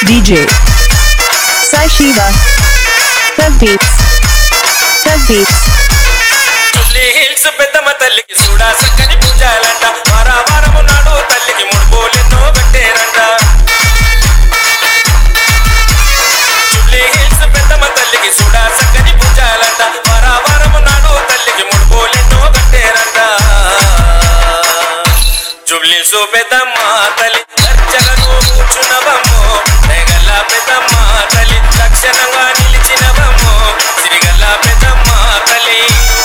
DJ Sai Shiva Tug Beats Jubilee Hills Peddamma తల్లికి చూడా సక్కని పూజాలంట వారము నాడు తల్లికి ముడుపులెన్నో కట్టేరంట జూబ్లీ హిల్స్ పెద్దమ్మ తల్లికి చూడా సక్కని పూజాలంట వారము నాడు తల్లికి ముడుపులెన్నో కట్టేరంట జూబ్లీ హిల్స్ పెద్దమ్మ తల్లి దర్జగను కూర్చున్నవమ్మో దయగల్ల పెద్దమ్మ తల్లి లక్షణంగా నిలిచినవమ్మో సిరిగల్ల పెద్దమ్మ తల్లి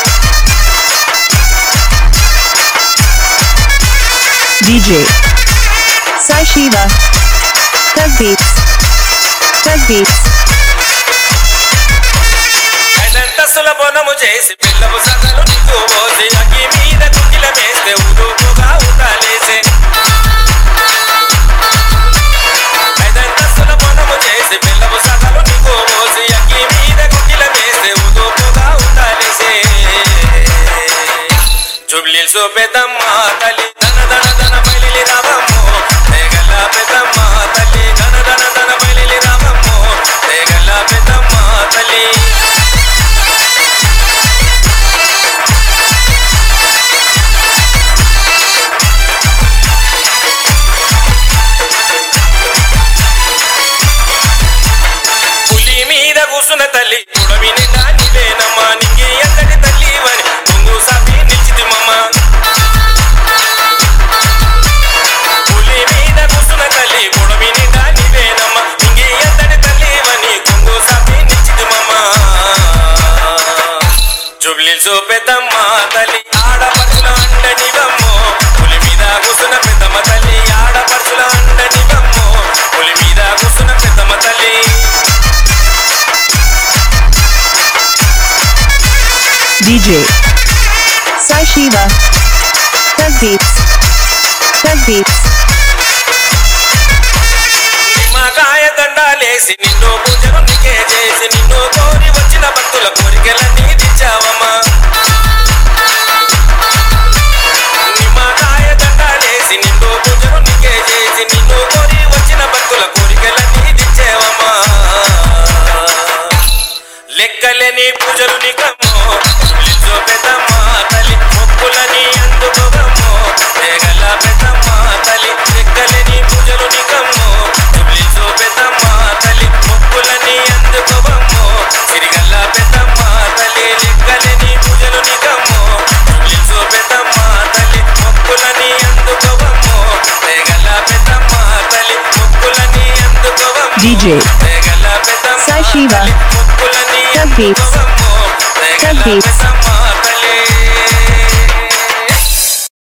DJ Sai Shiva Tug Beats ఐదంతస్తుల బోనము చేసి పిల్లవు సగలు నీకు పోసి అగ్గి మీద కుకిల వేస్తే ఊరుకుగా ఊటాలేసే ఐదంతస్తుల బోనము చేసి పిల్లవు సగలు నీకు పోసి అగ్గి మీద కుకిల వేస్తే ఊరుకుగా ఊటాలేసే జూబ్లీ హిల్స్ పెద్దమ్మ తల్లి ధన బయలి రావమ్మో దయగల్ల పెద్దమ్మ తల్లి ధన బయలి రావమ్మో దయగల్ల పెద్దమ్మ తల్లి పులి మీద కూసున్న తల్లి పుడమి నిండా నీవేనమ్మా నీకి ఎంతటి తల్లి వని ముందు సాపి నిలిచితిమమ్మ పులి మీద కూసున్న తల్లి పుడమి నిండా నీవేనమ్మా నీకి ఎంతటి తల్లి వని కొంగు సాపి నిలిచితిమమ్మ జూబ్లీ హిల్స్ పెద్దమ్మ తల్లి ఆడపడుచుల అండనివమ్మో పులి మీద కూసున్న పెద్దమ్మ తల్లి ఆడపడుచుల అండనివమ్మో పులి మీద కూసున్న పెద్దమ్మ తల్లి DJ Sai Shiva Tug Beats నిమ్మకాయ దండాలేసి నిన్ను పూజను నీకే చేసి నిన్ను కోరి వచ్చిన భక్తుల కోరికలన్నీ తీర్చావమ్మా నిమ్మకాయ దండాలేసి నిన్ను పూజను నీకే చేసి నిన్ను కోరి వచ్చిన భక్తుల కోరికలన్నీ తీర్చావమ్మా లెక్కలేని పూజలు నీకమ్మో జూబ్లీ హిల్స్ పెద్దమ్మ తల్లి మొక్కులని అందుకోవమ్మో దయగల్ల పెద్దమ్మ తల్లి లెక్కలేని పూజలు నీకమ్మో జూబ్లీ హిల్స్ పెద్దమ్మ తల్లి మొక్కులని అందుకోవమ్మో సిరిగల్ల పెద్దమ్మ తల్లి లెక్కలేని పూజలు నీకమ్మో జూబ్లీ హిల్స్ పెద్దమ్మ తల్లి మొక్కులని అందుకోవమ్మో దయగల్ల పెద్దమ్మ తల్లి మొక్కులని అందుకోవమ్మో DJ దయగల్ల పెద్దమ్మ Sai Shiva మొక్కులని Tug Beats దయగల్ల పెద్దమ్మ